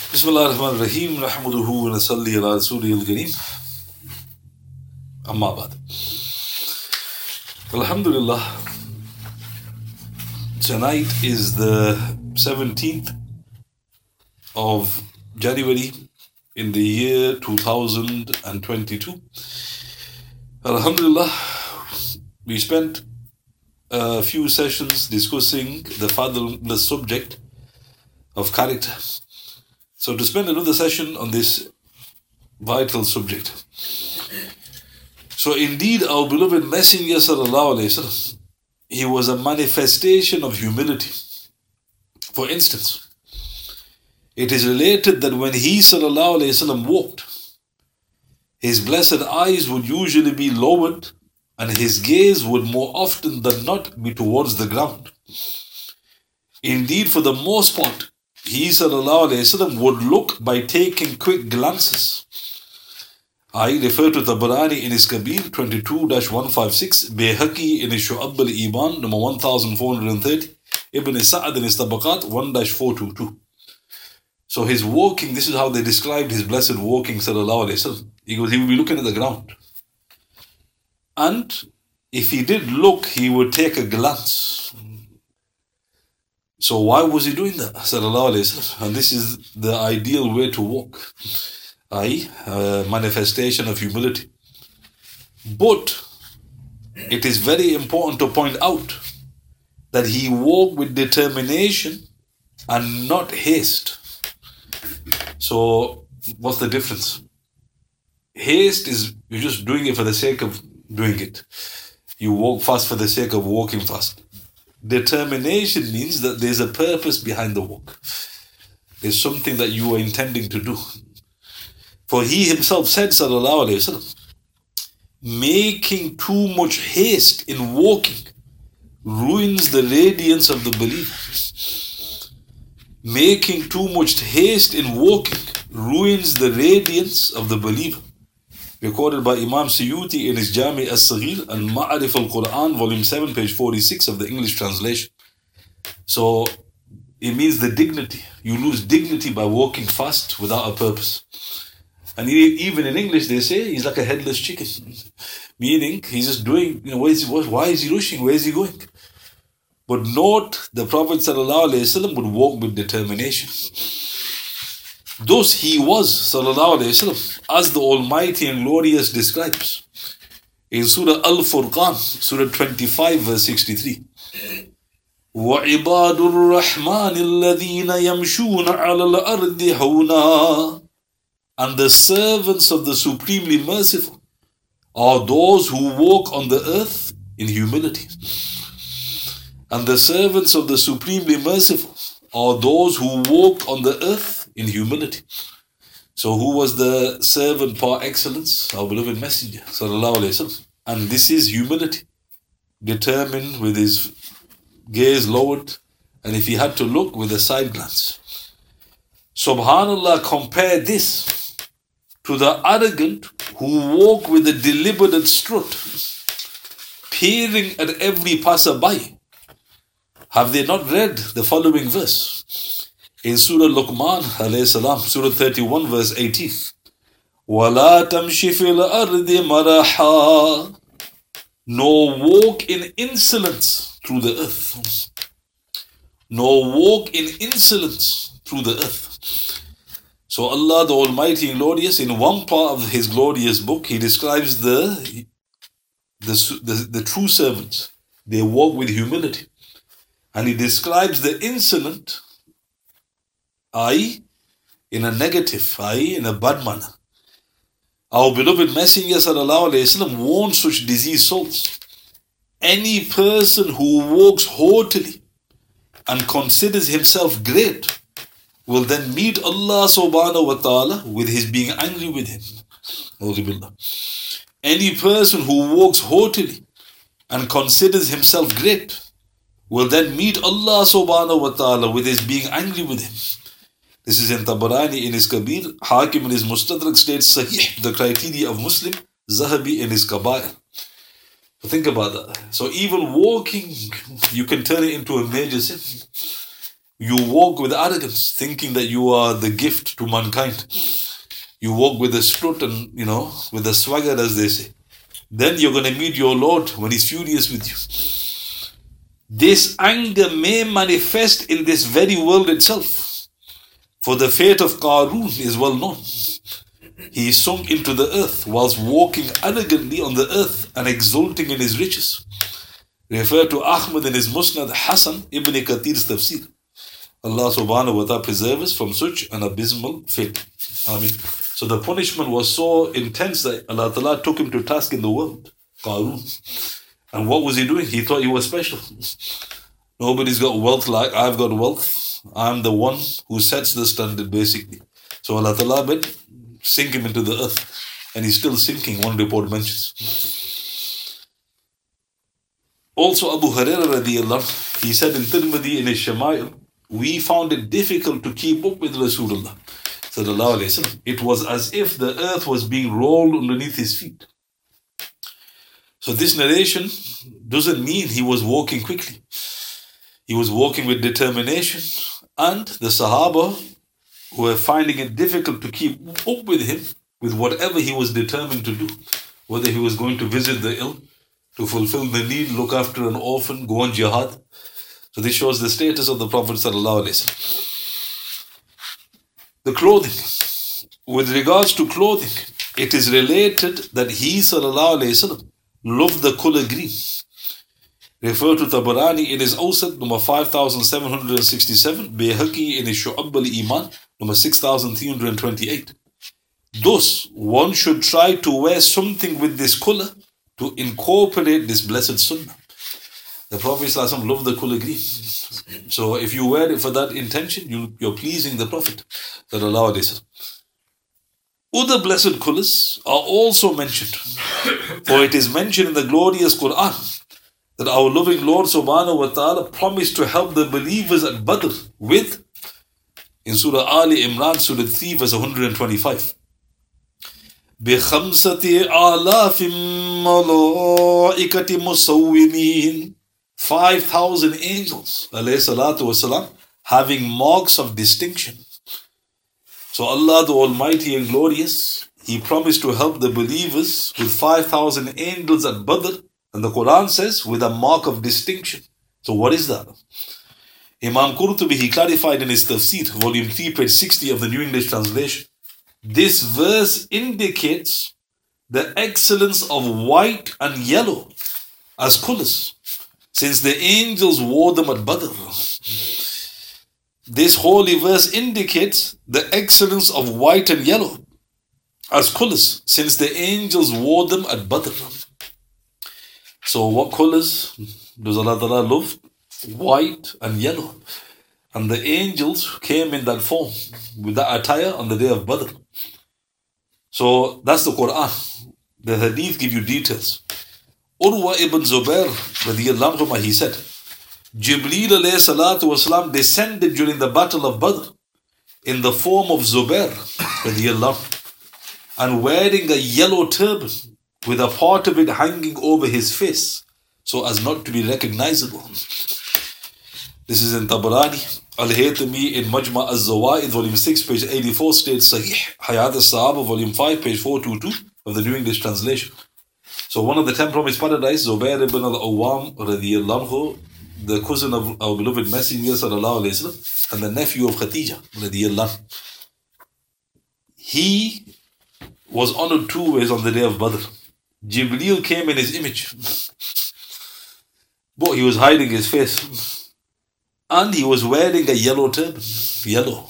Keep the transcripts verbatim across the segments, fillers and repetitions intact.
Bismillah ar-Rahman ar-Rahim. Nahmaduhu wa nasalli ala rasulihil kareem. Amma ba'd. Alhamdulillah. Tonight is the seventeenth of January in the year two thousand twenty-two. Alhamdulillah, we spent a few sessions discussing the fathomless subject of character. So to spend another session on this vital subject. So indeed, our beloved Messenger sallallahu alaihi wasallam, he was a manifestation of humility. For instance, it is related that when he sallallahu alaihi wasallam walked, his blessed eyes would usually be lowered and his gaze would more often than not be towards the ground. Indeed, for the most part, he sallallahu alayhi wasallam would look by taking quick glances. I refer to Tabarani in his Kabir twenty-two dash one fifty-six, Bayhaqi in his Shu'ab al-Iman number one thousand four hundred thirty, Ibn Sa'ad in his Tabaqat one dash four twenty-two. So his walking, this is how they described his blessed walking sallallahu alayhi wasallam. He goes, he would be looking at the ground. And if he did look, he would take a glance. So why was he doing that? Sallallahu alayhi wasallam. And this is the ideal way to walk. Aye, a manifestation of humility. But it is very important to point out that he walked with determination and not haste. So what's the difference? Haste is you're just doing it for the sake of doing it. You walk fast for the sake of walking fast. Determination means that there's a purpose behind the walk. There's something that you are intending to do. For he himself said, sallallahu alayhi wasallam, making too much haste in walking ruins the radiance of the believer. Making too much haste in walking ruins the radiance of the believer. Recorded by Imam Suyuti in his Jami as-Saghir and Ma'arif al-Quran, volume seven, page forty-six of the English translation. So it means the dignity. You lose dignity by walking fast without a purpose. And even in English they say he's like a headless chicken. Meaning he's just doing, you know, where is he, why is he rushing? Where is he going? But note, the Prophet sallallahu alaihi wasallam would walk with determination. Thus he was, sallallahu alayhi wasallam, as the Almighty and Glorious describes in Surah Al-Furqan, Surah twenty-five, verse sixty-three. وَعِبَادُ الرَّحْمَنِ الَّذِينَ يَمْشُونَ عَلَى الْأَرْضِ هَوْنًا. And the servants of the Supremely Merciful are those who walk on the earth in humility. And the servants of the Supremely Merciful are those who walk on the earth in humility. So who was the servant par excellence? Our beloved Messenger sallallahu alayhi wasallam. And this is humility, determined with his gaze lowered, and if he had to look, with a side glance. Subhanallah, compare this to the arrogant who walk with a deliberate strut, peering at every passerby. Have they not read the following verse? In Surah Luqman alayhi salam, Surah thirty-one, verse eighteen. وَلَا تَمْشِ فِي الْأَرْضِ مَرَحًا. Nor walk in insolence through the earth. Nor walk in insolence through the earth. So Allah the Almighty and Glorious, in one part of His glorious book, He describes the, the, the, the true servants. They walk with humility. And He describes the insolent, I, in a negative, I, in a bad manner. Our beloved Messenger sallallahu alayhi wasallam warned such diseased souls. Any person who walks haughtily and considers himself great will then meet Allah subhanahu wa ta'ala with his being angry with him. Any person who walks haughtily and considers himself great will then meet Allah subhanahu wa ta'ala with his being angry with him. This is in Tabarani in his Kabir, Hakim in his Mustadrak states Sahih, the criteria of Muslim, Zahabi in his Kabair. Think about that. So even walking, you can turn it into a major sin. You walk with arrogance, thinking that you are the gift to mankind. You walk with a strut and, you know, with a swagger, as they say. Then you're going to meet your Lord when He's furious with you. This anger may manifest in this very world itself. For the fate of Qarun is well known. He sunk into the earth whilst walking arrogantly on the earth and exulting in his riches. Refer to Ahmad in his Musnad, Hasan ibn Kathir's tafsir. Allah subhanahu wa ta'ala preserve us from such an abysmal fate. Ameen. So the punishment was so intense that Allah ta'ala took him to task in the world, Qarun. And what was he doing? He thought he was special. Nobody's got wealth like I've got wealth. I'm the one who sets the standard, basically. So Allah ta'ala bid sink him into the earth. And he's still sinking, one report mentions. Also Abu Hurairah radiyallahu anhu, he said in Tirmidhi in his Shama'il, we found it difficult to keep up with Rasulullah sallallahu alayhi wasallam. It was as if the earth was being rolled underneath his feet. So this narration doesn't mean he was walking quickly. He was walking with determination, and the Sahaba who were finding it difficult to keep up with him with whatever he was determined to do, whether he was going to visit the ill, to fulfill the need, look after an orphan, go on jihad. So this shows the status of the Prophet sallallahu alaihi wasallam. The clothing. With regards to clothing, it is related that he sallallahu alaihi wasallam loved the color green. Refer to Tabarani in his Awsat, number five thousand seven hundred sixty-seven, Bayhaqi in his Shu'ab al-Iman, number six thousand three hundred twenty-eight. Thus, one should try to wear something with this color to incorporate this blessed sunnah. The Prophet ﷺ loved the color green. So if you wear it for that intention, you, you're pleasing the Prophet. Other blessed colors are also mentioned. For it is mentioned in the glorious Quran that our loving Lord subhanahu wa ta'ala promised to help the believers at Badr with, in Surah Ali Imran, Surah three, verse one hundred twenty-five. بِخَمْسَةِ آلَافٍ مَلَائِكَةٍ مُصَوِّمِينَ Five thousand angels, alayhi salatu wasalam, having marks of distinction. So Allah the Almighty and Glorious, He promised to help the believers with five thousand angels at Badr. And the Quran says, with a mark of distinction. So what is that? Imam Qurtubi, he clarified in his Tafsir, volume three, page sixty of the New English Translation. This verse indicates the excellence of white and yellow as colors, since the angels wore them at Badr. This holy verse indicates the excellence of white and yellow as colors, since the angels wore them at Badr. So what colors does Allah Ta'ala love? White and yellow. And the angels came in that form, with that attire on the day of Badr. So that's the Quran. The Hadith give you details. Urwa ibn Zubair, radiyallahu anhu, he said, Jibreel alayhi salatu wasalam descended during the battle of Badr in the form of Zubair, radiyallahu anhu, and wearing a yellow turban with a part of it hanging over his face so as not to be recognizable. This is in Tabarani. Al-Haytami in Majma' al-Zawaid, volume six, page eighty-four, states Sahih Hayat al-Sahaba, volume five, page four twenty-two of the New English Translation. So one of the ten promised paradise, Zubair ibn al-Awwam radiyallahu anhu, the cousin of our beloved Messenger sallallahu alayhi wa sallam, and the nephew of Khadija radiyallahu anhu, he was honored two ways on the day of Badr. Jibreel came in his image, but he was hiding his face. And he was wearing a yellow turban. Yellow.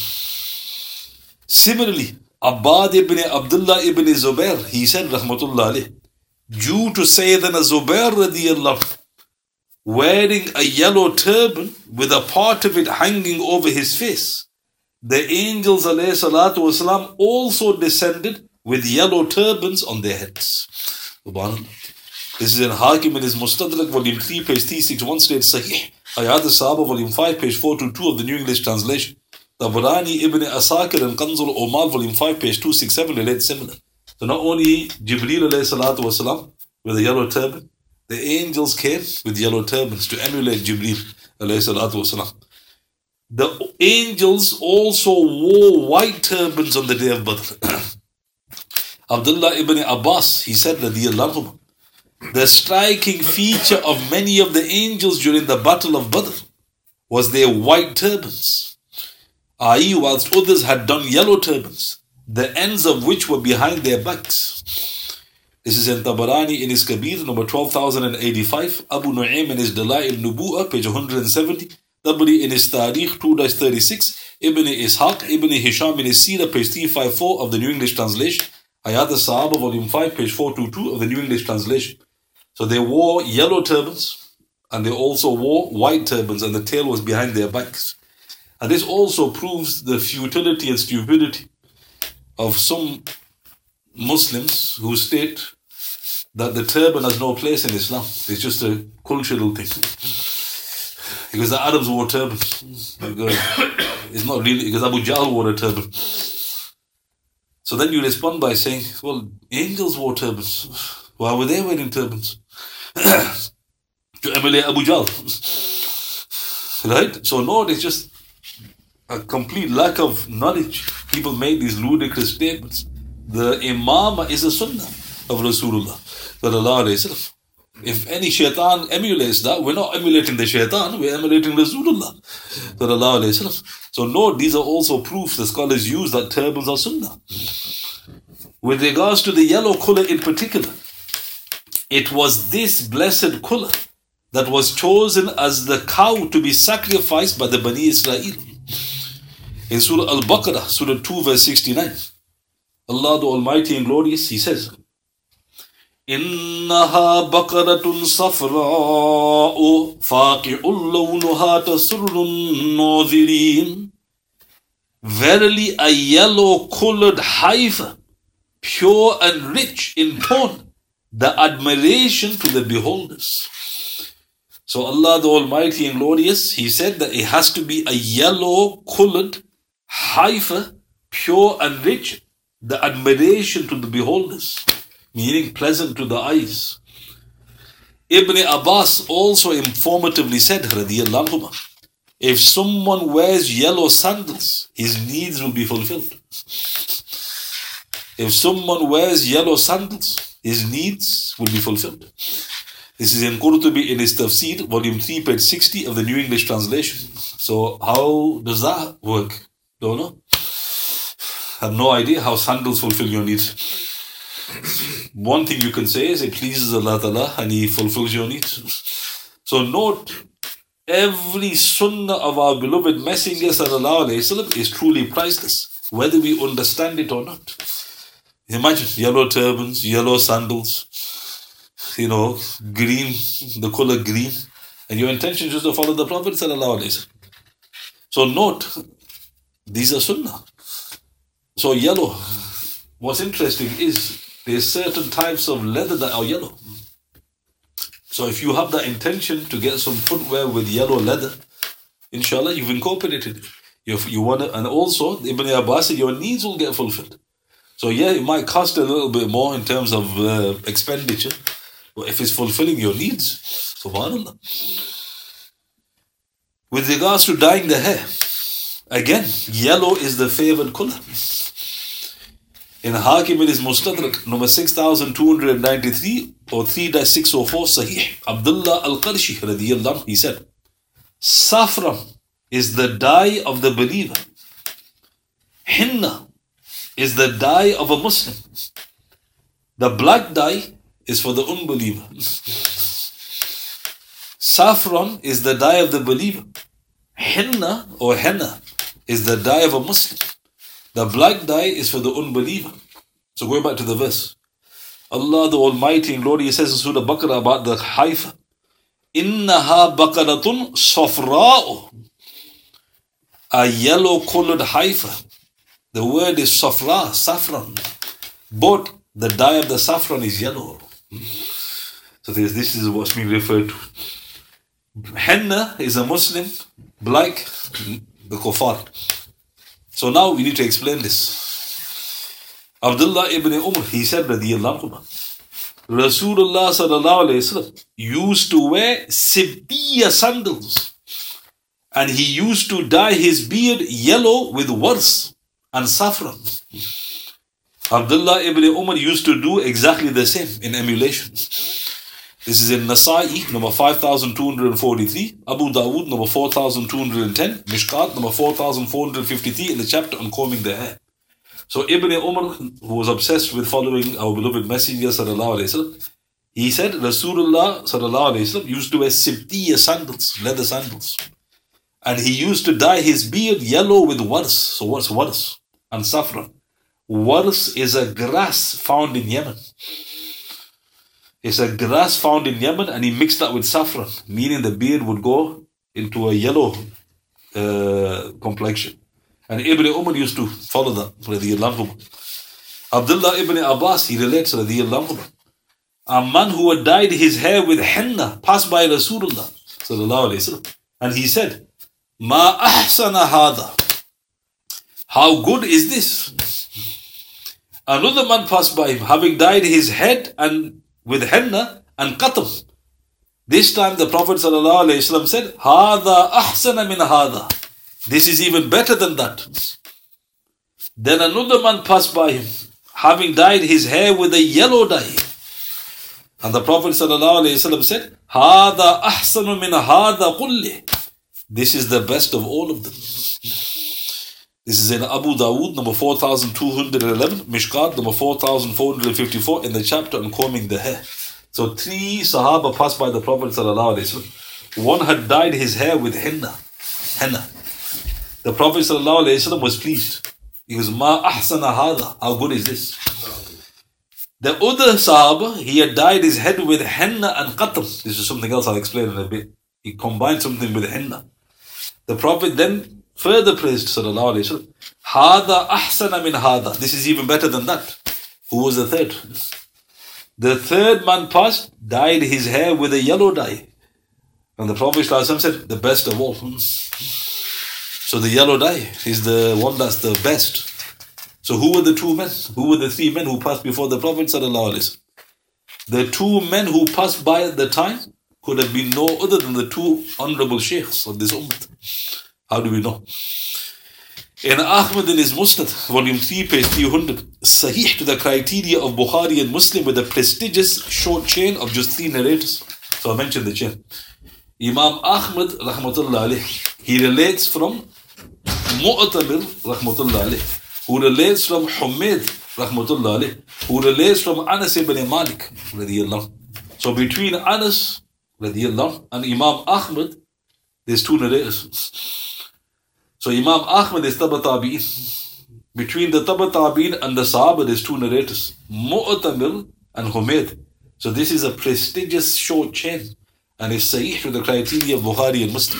Similarly, Abbad ibn Abdullah ibn Zubair, he said, Rahmatullah alayh, due to Sayyidina Zubair radiyallahu anhu, wearing a yellow turban with a part of it hanging over his face, the angels alayhi salatu wasalam also descended with yellow turbans on their heads. Subhanallah. This is in Hakim in his Mustadrak, volume three, page three sixty-one, states Sahih Hayat al-Sahaba, volume five, page four twenty-two of the New English Translation. Tabarani ibn Asakir and Kanzul Omal, volume five, page two sixty-seven, relate similar. So not only Jibreel alayhi salatu wasalam with a yellow turban, the angels came with yellow turbans to emulate Jibreel alayhi salatu wasalam. the angels also wore white turbans on the day of Badr. Abdullah ibn Abbas, he said, radiyallahu anhu, the striking feature of many of the angels during the battle of Badr was their white turbans, that is, whilst others had done yellow turbans, the ends of which were behind their backs. This is in Tabarani in his Kabir, number twelve thousand eighty-five, Abu Nu'aym in his Dala'il Nubu'ah, page one hundred seventy, Tabari in his Tariq two thirty-six, Ibn Ishaq, Ibn Hisham in his Sirah, page three fifty-four of the New English Translation, Hayat al-Sahaba, volume five, page four twenty-two of the New English Translation. So they wore yellow turbans, and they also wore white turbans, and the tail was behind their backs. And this also proves the futility and stupidity of some Muslims who state that the turban has no place in Islam. It's just a cultural thing. Because the Arabs wore turbans. It's not really, because Abu Jahl wore a turban. So then you respond by saying, well, angels wore turbans. Why were they wearing turbans? To emulate Abu Jahl. Right? So no, it's just a complete lack of knowledge. People make these ludicrous statements. The imamah is a sunnah of Rasulullah sallallahu alayhi wasallam. If any shaitan emulates that, we're not emulating the shaitan, we're emulating Rasulullah sallallahu alayhi wasallam. So no, these are also proofs the scholars use that turbans are sunnah. With regards to the yellow color in particular, it was this blessed color that was chosen as the cow to be sacrificed by the Bani Israel. In Surah Al-Baqarah, Surah two, verse sixty-nine, Allah the Almighty and Glorious, He says, إِنَّهَا بَقَرَةٌ صَفْرَاءُ فَاقِعُ لَوْنُهَا تَسُرُّ النَّاظِرِينَ. Verily a yellow-colored heifer, pure and rich in tone, the admiration to the beholders. So Allah the Almighty and Glorious, He said that it has to be a yellow-colored heifer, pure and rich, the admiration to the beholders, meaning pleasant to the eyes. Ibn Abbas also informatively said, radiyallahu anhu, if someone wears yellow sandals, his needs will be fulfilled. If someone wears yellow sandals, his needs will be fulfilled. This is in Qurtubi in his Tafsir, volume three, page sixty of the New English Translation. So how does that work? Don't know. I have no idea how sandals fulfill your needs. One thing you can say is it pleases Allah Ta'ala and He fulfills your needs. So note, every sunnah of our beloved Messenger Sallallahu Alaihi Wasallam is truly priceless, whether we understand it or not. Imagine yellow turbans, yellow sandals, you know, green, the color green, and your intention is just to follow the Prophet Sallallahu Alaihi Wasallam. So note, these are sunnah. So yellow, what's interesting is there's certain types of leather that are yellow. So if you have that intention to get some footwear with yellow leather, inshallah, you've incorporated it. You, you want to, and also, Ibn Abbas said, your needs will get fulfilled. So yeah, it might cost a little bit more in terms of uh, expenditure, but if it's fulfilling your needs, subhanallah. With regards to dyeing the hair, again, yellow is the favored color. In Hakim in his Mustadrak, number six thousand two hundred ninety-three or three six oh four Sahih, Abdullah al-Qarshi radiyallahu anhu, he said, saffron is the dye of the believer. Henna is the dye of a Muslim. The black dye is for the unbeliever. Saffron is the dye of the believer. Henna or henna is the dye of a Muslim. The black dye is for the unbeliever. So going back to the verse, Allah the Almighty and Glorious says in Surah Baqarah about the heifer, Innaha baqaratun safra'u, a yellow colored heifer. The word is safra, saffron, but the dye of the saffron is yellow. So this, this is what's being referred to. Henna is a Muslim, black, the kuffar. So now we need to explain this. Abdullah ibn Umar, he said, radiyallahu anhu, Rasulullah sallallahu alayhi wa sallam used to wear sibtiya sandals And he used to dye his beard yellow with wars and saffron. Abdullah ibn Umar used to do exactly the same in emulation. This is in Nasa'i, number five thousand two hundred forty-three, Abu Dawood, number four thousand two hundred ten, Mishkat, number four thousand four hundred fifty-three, in the chapter on combing the hair. So Ibn Umar, who was obsessed with following our beloved Messenger, sallallahu alayhi wasallam, he said Rasulullah sallallahu alayhi wasallam used to wear sibtiya sandals, leather sandals. And he used to dye his beard yellow with wars. So what's wars? And saffron. Wars is a grass found in Yemen. It's a grass found in Yemen, and he mixed that with saffron, meaning the beard would go into a yellow uh, complexion. And Ibn Umar used to follow that, radiyallahu anhu. Abdullah ibn Abbas, he relates, radiyallahu anhu, a man who had dyed his hair with henna passed by Rasulullah, sallallahu alayhi wasallam, and he said, Ma ahsana hada. How good is this? Another man passed by him, having dyed his head and with henna and qatam. This time the Prophet ﷺ said, Hada ahsana min hada. This is even better than that. Then another man passed by him, having dyed his hair with a yellow dye. And the Prophet ﷺ said, Hada ahsanu min hada kulli. This is the best of all of them. This is in Abu Dawood, number four thousand two hundred eleven, Mishkat, number four thousand four hundred fifty-four, in the chapter on combing the hair. So three Sahaba passed by the Prophet ﷺ. One had dyed his hair with henna. henna. The Prophet ﷺ was pleased. He was, Ma ahsana hada. How good is this? The other Sahaba, he had dyed his head with henna and qatam. This is something else I'll explain in a bit. He combined something with henna. The Prophet then further praised sallallahu alayhi wa sallam. Hada ahsana min hada. This is even better than that. Who was the third? The third man passed, dyed his hair with a yellow dye. And the Prophet ﷺ said, the best of all. So the yellow dye is the one that's the best. So who were the two men? Who were the three men who passed before the Prophet sallallahu alayhi wa sallam? The two men who passed by at the time could have been no other than the two honorable sheikhs of this ummah. How do we know? In Ahmad in his Musnad, volume three, page three hundred, Sahih to the criteria of Bukhari and Muslim with a prestigious short chain of just three narrators. So I mentioned the chain. Imam Ahmad, rahmatullah alayh, he relates from Mu'tamir, rahmatullah alayh, who relates from Humayd, rahmatullah alayh, who relates from Anas ibn Malik, radiyallahu. So between Anas, radiyallahu, and Imam Ahmad, there's two narrators. So Imam Ahmad is Taba Tabi'in. Between the Taba Tabi'in and the Sahaba, there's two narrators, Mu'tamir and Humayd. So this is a prestigious short chain, and it's sahih to the criteria of Bukhari and Muslim.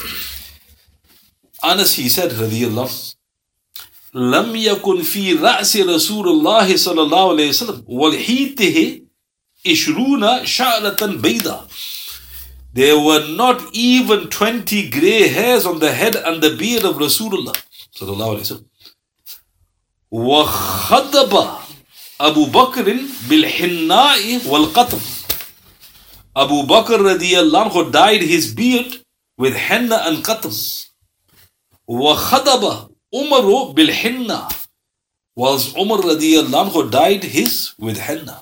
Anas, he said, radiyallahu, Lam yakun fi ra'si Rasulullah sallallahu alayhi wa sallam wal hitihi ishruna sha'latan bayda. There were not even twenty grey hairs on the head and the beard of Rasulullah sallallahu alayhi wa sallam. وَخَدَبَ Abu Bakr bil-hinna'i wal-qatam. Abu Bakr radiyallahu anhu dyed his beard with henna and qatam. وَخَدَبَ Umaru bil-hinna, whilst Umar radiyallahu anhu dyed his with henna.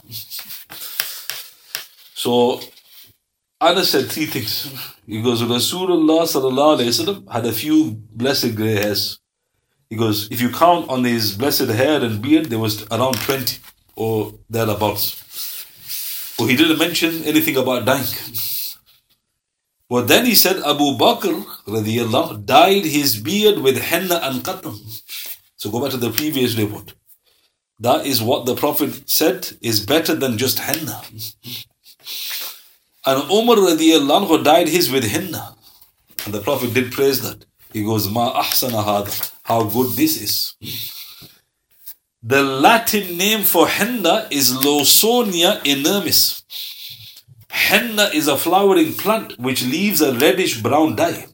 So Anas said three things. He goes, Rasulullah sallallahu alayhi wa sallam had a few blessed grey hairs. He goes, if you count on his blessed hair and beard, there was around twenty or thereabouts. But he didn't mention anything about dyeing. But then he said, Abu Bakr radiyallahu anhu dyed his beard with henna and qatam. So go back to the previous report. That is what the Prophet said is better than just henna. And Umar radiyallahu anhu dyed his with henna. And the Prophet did praise that. He goes, Ma ahsana hada. How good this is. The Latin name for henna is Lawsonia inermis. Henna is a flowering plant which leaves a reddish brown dye.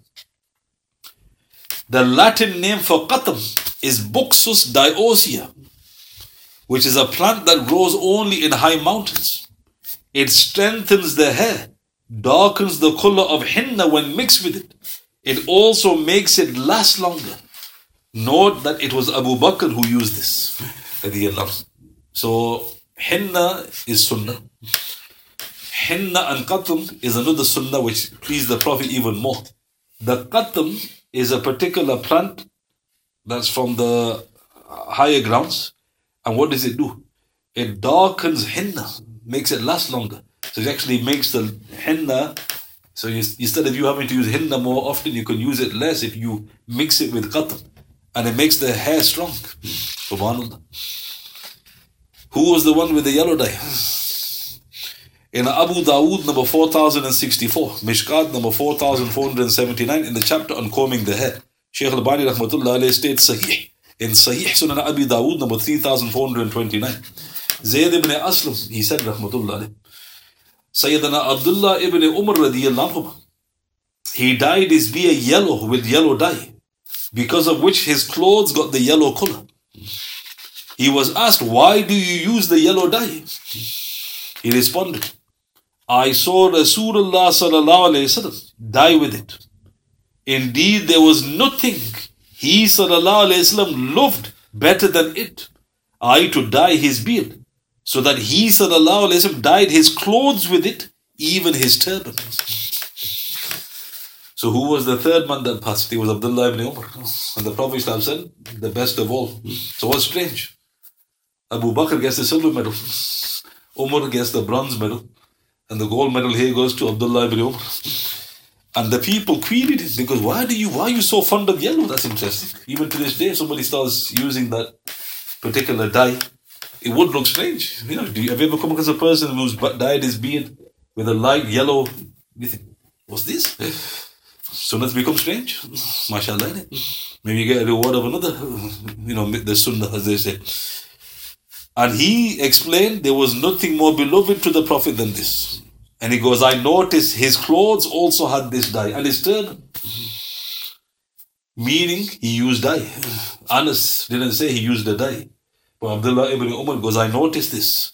The Latin name for qatam is Buxus diosea, which is a plant that grows only in high mountains. It strengthens the hair, darkens the color of henna when mixed with it. it also makes it last longer. Note that it was Abu Bakr who used this. So, henna is sunnah. Henna and qatam is another sunnah which pleased the Prophet even more. The qatam is a particular plant that's from the higher grounds. And what does it do? It darkens henna, makes it last longer. So it actually makes the henna, so you, instead of you having to use henna more often, you can use it less if you mix it with qatam. And it makes the hair strong. Subhanallah. Who was the one with the yellow dye? In Abu Dawood number four thousand sixty-four, Mishkat number four thousand four hundred seventy-nine, in the chapter on combing the hair, Shaykh al-Bani rahmatullah alayhi states Sahih. In Sahih Sunan Abi Dawood number three thousand four hundred twenty-nine, Zayd ibn Aslam, he said rahmatullah alayhi, Sayyidina Abdullah ibn Umar radiyallahu anhu, he dyed his beard yellow with yellow dye, because of which his clothes got the yellow color. He was asked, why do you use the yellow dye? He responded, I saw Rasulullah sallallahu alayhi wasallam dye with it. Indeed, there was nothing he sallallahu alayhi wasallam loved better than it. I to dye his beard, so that he sallallahu alayhi wasallam dyed his clothes with it, even his turban. So who was the third man that passed? He was Abdullah ibn Umar. And the Prophet said, the best of all. So what's strange? Abu Bakr gets the silver medal. Umar gets the bronze medal. And the gold medal here goes to Abdullah ibn Umar. And the people queried him. They go, why do you, why are you so fond of yellow? That's interesting. Even to this day, if somebody starts using that particular dye, it would look strange. You know, do you, have you ever come across a person who's dyed his beard with a light yellow? You think, what's this? Sunnahs become strange. MashaAllah. Maybe you get a reward of another, you know, the sunnah, as they say. And he explained there was nothing more beloved to the Prophet than this. And he goes, I noticed his clothes also had this dye. And his turban. Meaning, he used dye. Anas didn't say he used the dye. But Abdullah ibn Umar goes, I noticed this.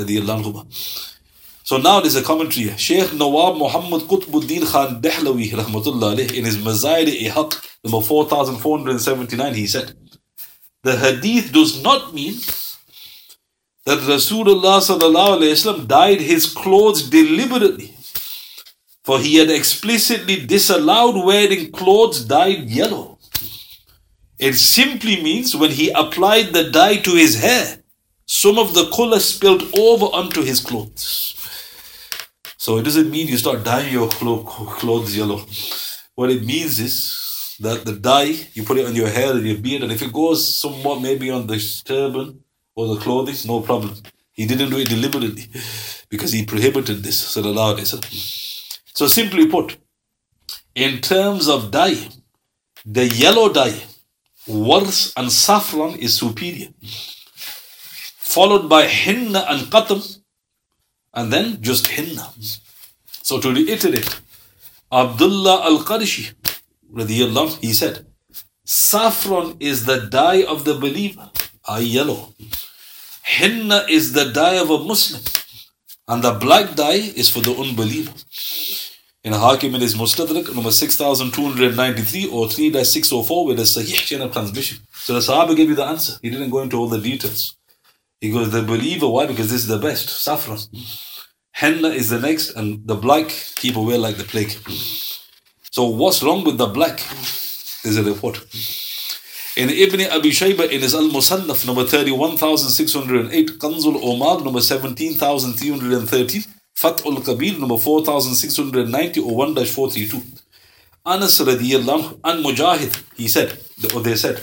So now there's a commentary. Shaykh Nawab Muhammad Qutbuddin Khan Dehlawi rahmatullah alayh, in his Mazaid-e-Haq number four thousand four hundred seventy-nine, he said, the hadith does not mean that Rasulullah sallallahu alayhi wasallam dyed his clothes deliberately, for he had explicitly disallowed wearing clothes dyed yellow. It simply means when he applied the dye to his hair, some of the color spilled over onto his clothes. So it doesn't mean you start dyeing your clothes yellow. What it means is that the dye, you put it on your hair and your beard, and if it goes somewhat maybe on the turban or the clothing, no problem. He didn't do it deliberately because he prohibited this. So simply put, in terms of dye, the yellow dye, wars and saffron is superior, followed by henna and qatam, and then just henna. So to reiterate, Abdullah al-Qarishi, radiyallahu, he said, saffron is the dye of the believer, i.e. yellow. Henna is the dye of a Muslim, and the black dye is for the unbeliever. In Hakim in his Mustadrak, number six thousand two hundred ninety-three or three dash six oh four, with a Sahih chain of transmission. So the Sahaba gave you the answer. He didn't go into all the details. He goes, the believer, why? Because this is the best, saffron. Henna is the next, and the black, people wear like the plague. So what's wrong with the black? There's a report. In Ibn Abi Shayba, in his Al-Musannaf, number thirty-one thousand six hundred eight, Kanzul Omar, number seventeen thousand three hundred thirteen, Fathul Kabir, number four thousand six hundred ninety or one dash four thirty-two. Anas radiyallahu an Mujahid, he said, or they said,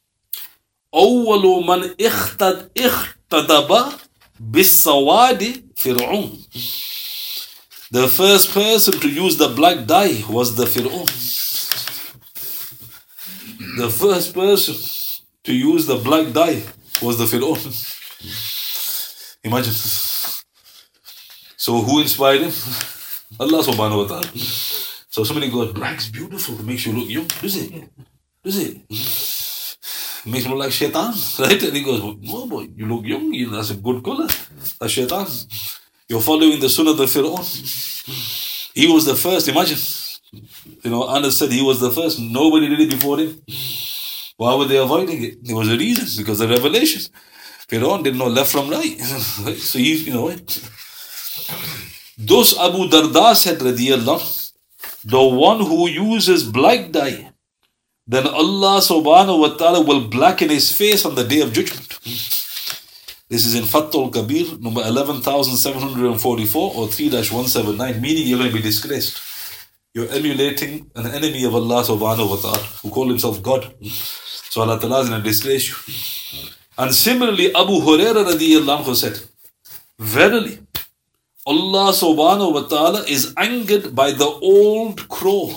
أول من اختد اختدب بالسواد فرعون. The first person to use the black dye was the Fir'aun. The first person to use the black dye was the Fir'aun. Imagine. So who inspired him? Allah subhanahu wa ta'ala. So somebody goes, black's beautiful, it makes you look young. Does it? Does it? It makes you look like shaitan, right? And he goes, no boy, you look young, you, that's a good color. That's shaitan. You're following the sunnah of the Fir'aun. He was the first, imagine. you know, Anas said he was the first. Nobody did it before him. Why were they avoiding it? There was a reason, because of the revelation. Fir'aun didn't know left from right. So he, you know, those Abu Darda said, radiyallahu, the one who uses black dye, then Allah subhanahu wa ta'ala will blacken his face on the day of judgment. This is in Fathul Kabir, number eleven thousand seven hundred forty-four or three dash one seventy-nine, meaning you're going to be disgraced. You're emulating an enemy of Allah subhanahu wa ta'ala, who called himself God. So Allah ta'ala is going to disgrace you. And similarly, Abu Hurairah radiyallahu anhu said, verily, Allah subhanahu wa ta'ala is angered by the old crow.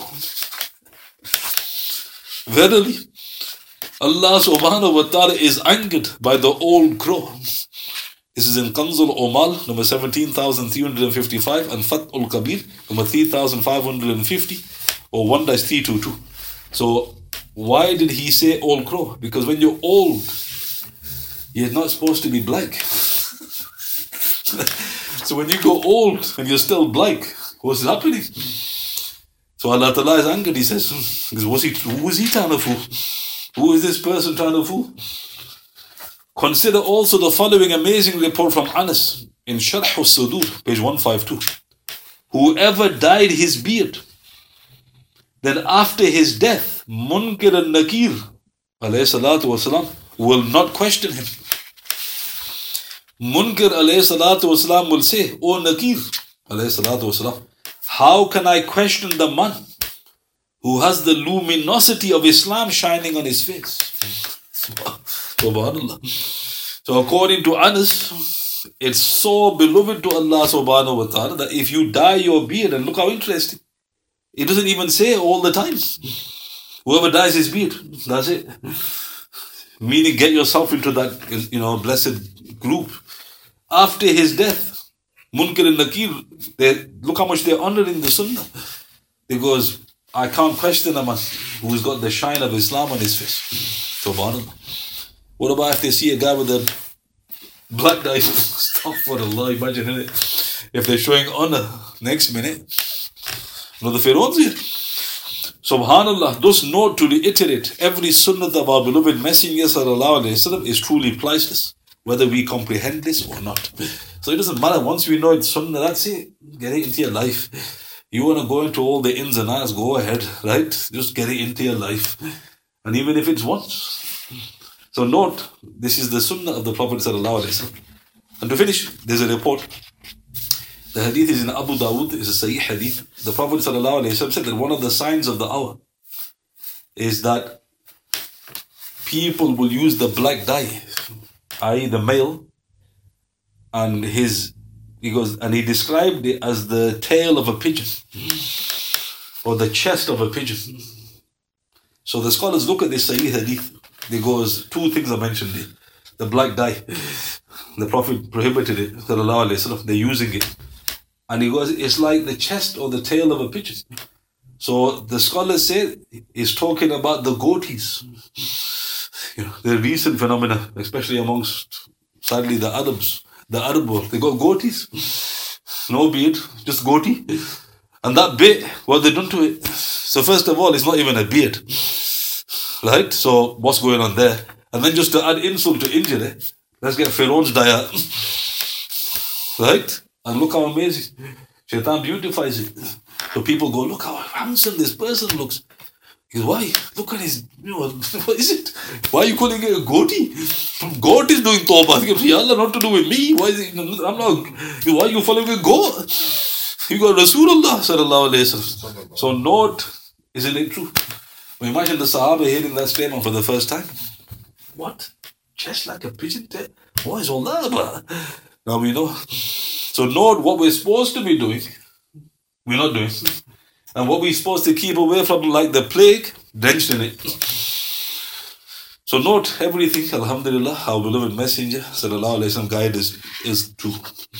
Verily, Allah subhanahu wa ta'ala is angered by the old crow. This is in Kanzul Omal, number seventeen thousand three hundred fifty-five, and Fathul Kabir, number three thousand five hundred fifty, or one dash three twenty-two. So, why did he say old crow? Because when you're old, you're not supposed to be black. So when you go old and you're still black, what's happening? So Allah Ta'ala is angered. He says, what's he, who is he trying to fool? Who is this person trying to fool? Consider also the following amazing report from Anas in Sharh al-Sudur, page one fifty-two. Whoever dyed his beard, then after his death, Munkar and Nakir, alayhi salatu wasalam, will not question him. Munkar alayhi salatu wasalam will say, O Nakir, alayhi salatu wasalam, how can I question the man who has the luminosity of Islam shining on his face? Subhanallah. So according to Anas, it's so beloved to Allah subhanahu wa ta'ala that if you dye your beard, and look how interesting, it doesn't even say all the time. Whoever dyes his beard, that's it. Meaning get yourself into that, you know, blessed group. After his death, Munkar and Nakir, they, look how much they're honored in the Sunnah. Because I can't question a man who's got the shine of Islam on his face. Subhanallah. What about if they see a guy with a black dye? Astaghfirullah, imagine it. If they're showing honor, next minute, you know, the Fir'aun's here. Subhanallah, thus note to reiterate, every sunnah of our beloved Messenger sallallahu alayhi wa sallam is truly priceless, whether we comprehend this or not. So it doesn't matter, once we know it's sunnah, that's it. Get it into your life. You want to go into all the ins and outs, go ahead, right? Just get it into your life. And even if it's once. So note, this is the sunnah of the Prophet sallallahu alayhi wa sallam. And to finish, there's a report. The hadith is in Abu Dawood, it's a Sahih hadith. The Prophet sallallahu alayhi wa sallam said that one of the signs of the hour is that people will use the black dye, that is the male, and his, he goes, and he described it as the tail of a pigeon, or the chest of a pigeon. So the scholars look at this Sahih hadith, there goes, two things are mentioned here. The black dye, the Prophet prohibited it, sallallahu alayhi wa sallam, they're using it. And he goes, it's like the chest or the tail of a pigeon. So the scholars say he's talking about the goatees. You know, the recent phenomena, especially amongst, sadly, the Arabs, the Arab world. They got goatees, no beard, just goatee. And that bit, what they done to it. So first of all, it's not even a beard. Right? So what's going on there? And then just to add insult to injury, let's get Fir'aun's dye out. Right? And look how amazing. Shaitan beautifies it. So people go, look how handsome this person looks. He goes, why? Look at his, you know, what is it? Why are you calling it a goatee? God is doing tawbah. I think, Allah, not to do with me. Why is it? I'm not, why are you following a God? You got Rasulullah sallallahu alayhi wa sallam. So note, isn't it true? Well, imagine the Sahaba hearing that statement for the first time. What? Just like a pigeon tail? What is all that about? Now we know. So note what we're supposed to be doing, we're not doing. And what we're supposed to keep away from, like the plague, drenched in it. So note everything, alhamdulillah, our beloved Messenger, sallallahu alayhi wa sallam, guide is, is true.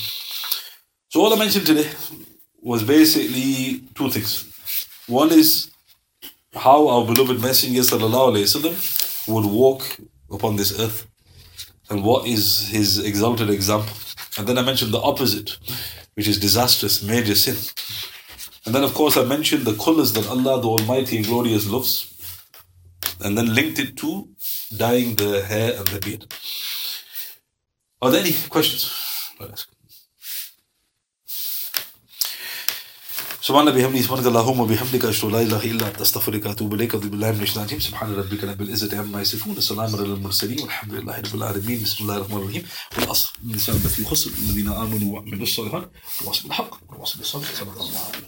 So all I mentioned today was basically two things. One is how our beloved Messenger, sallallahu alayhi wa sallam, would walk upon this earth. And what is his exalted example. And then I mentioned the opposite, which is disastrous, major sin. And then, of course, I mentioned the colors that Allah, the Almighty and Glorious, loves. And then linked it to dyeing the hair and the beard. Are there any questions? سبحان الله بحمده سبحانك اللهم وبحمدك أشهد أن لا إله إلا أنت أستغفرك وأتوب إليك أعوذ بالله من الشيطان الرجيم سبحان ربك رب العزة عما يصفون السلام على المرسلين والحمد لله رب العالمين بسم الله الرحمن الرحيم والعصر الإنسان لفي خسر الذين آمنوا وعملوا الصالحات وتواصوا بالحق وتواصوا بالصبر صدق الله